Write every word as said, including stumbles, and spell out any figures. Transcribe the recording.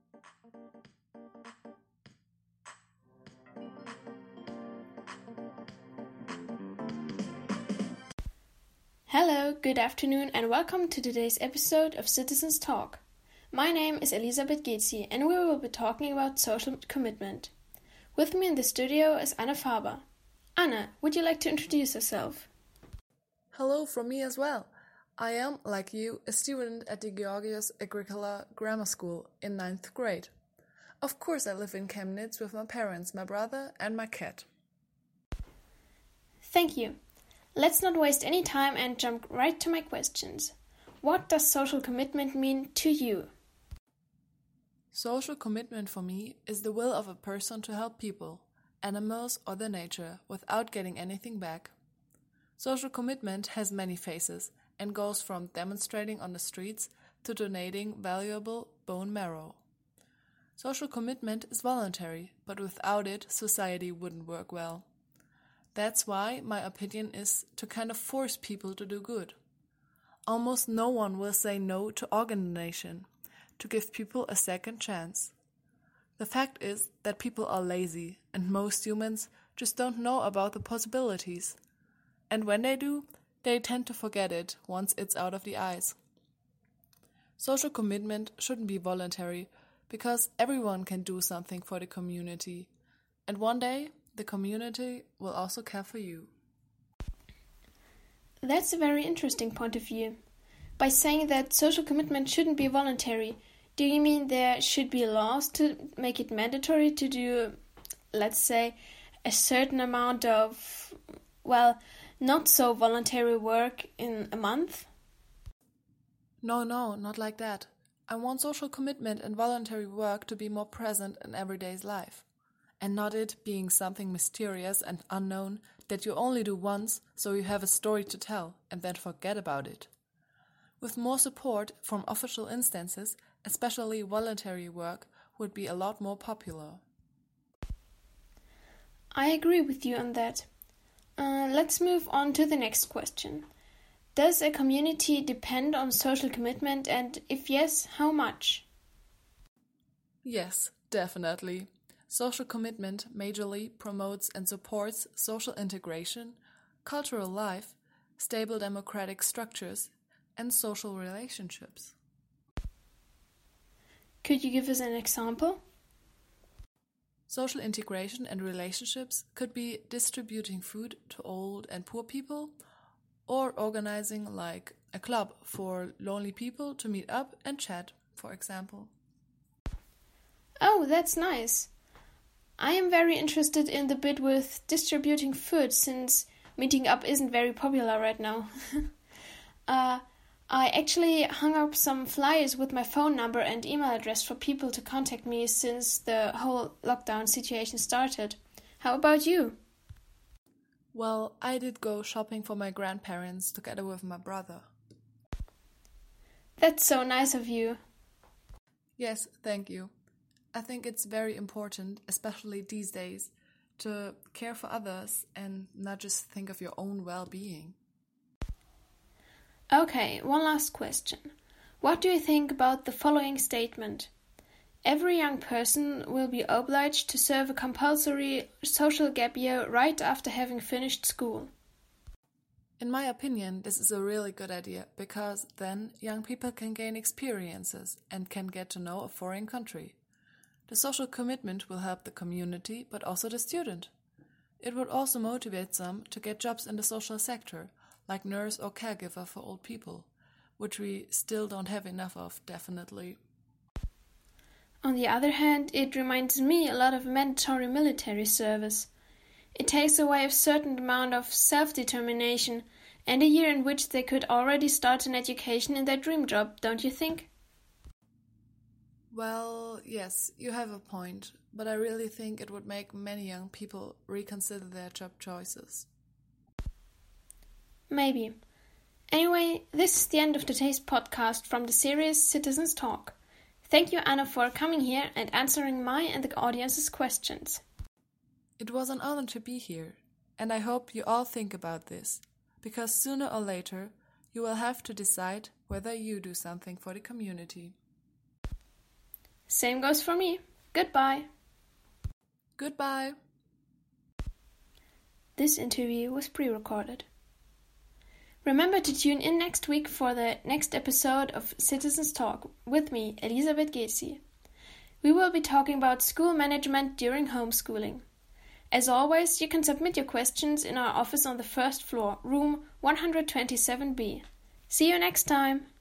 Hello, good afternoon, and welcome to today's episode of Citizens Talk. My name is Elisabeth Getzi, and we will be talking about social commitment. With me in the studio is Anna Faber. Anna, would you like to introduce yourself? Hello from me as well. I am, like you, a student at the Georgios Agricola Grammar School in ninth grade. Of course I live in Chemnitz with my parents, my brother and my cat. Thank you. Let's not waste any time and jump right to my questions. What does social commitment mean to you? Social commitment for me is the will of a person to help people, animals or their nature, without getting anything back. Social commitment has many faces and goes from demonstrating on the streets to donating valuable bone marrow. Social commitment is voluntary, but without it, society wouldn't work well. That's why my opinion is to kind of force people to do good. Almost no one will say no to organ donation, to give people a second chance. The fact is that people are lazy, and most humans just don't know about the possibilities. And when they do, they tend to forget it once it's out of the eyes. Social commitment shouldn't be voluntary, because everyone can do something for the community. And one day, the community will also care for you. That's a very interesting point of view. By saying that social commitment shouldn't be voluntary, do you mean there should be laws to make it mandatory to do, let's say, a certain amount of, well, not so voluntary work in a month? No, no, not like that. I want social commitment and voluntary work to be more present in everyday's life, and not it being something mysterious and unknown that you only do once so you have a story to tell and then forget about it. With more support from official instances, especially voluntary work would be a lot more popular. I agree with you on that. Uh, let's move on to the next question. Does a community depend on social commitment, and if yes, how much? Yes, definitely. Social commitment majorly promotes and supports social integration, cultural life, stable democratic structures, and social relationships. Could you give us an example? Social integration and relationships could be distributing food to old and poor people, or organizing like a club for lonely people to meet up and chat, for example. Oh, that's nice. I am very interested in the bit with distributing food, since meeting up isn't very popular right now. uh, I actually hung up some flyers with my phone number and email address for people to contact me since the whole lockdown situation started. How about you? Well, I did go shopping for my grandparents together with my brother. That's so nice of you. Yes, thank you. I think it's very important, especially these days, to care for others and not just think of your own well-being. Okay, one last question. What do you think about the following statement? Every young person will be obliged to serve a compulsory social gap year right after having finished school. In my opinion, this is a really good idea, because then young people can gain experiences and can get to know a foreign country. The social commitment will help the community, but also the student. It would also motivate some to get jobs in the social sector, like nurse or caregiver for old people, which we still don't have enough of, definitely. On the other hand, it reminds me a lot of mandatory military service. It takes away a certain amount of self-determination and a year in which they could already start an education in their dream job, don't you think? Well, yes, you have a point, but I really think it would make many young people reconsider their job choices. Maybe. Anyway, this is the end of today's podcast from the series Citizens Talk. Thank you, Anna, for coming here and answering my and the audience's questions. It was an honor to be here, and I hope you all think about this, because sooner or later you will have to decide whether you do something for the community. Same goes for me. Goodbye. Goodbye. This interview was pre-recorded. Remember to tune in next week for the next episode of Citizens Talk with me, Elisabeth Gesi. We will be talking about school management during homeschooling. As always, you can submit your questions in our office on the first floor, room one twenty-seven B. See you next time!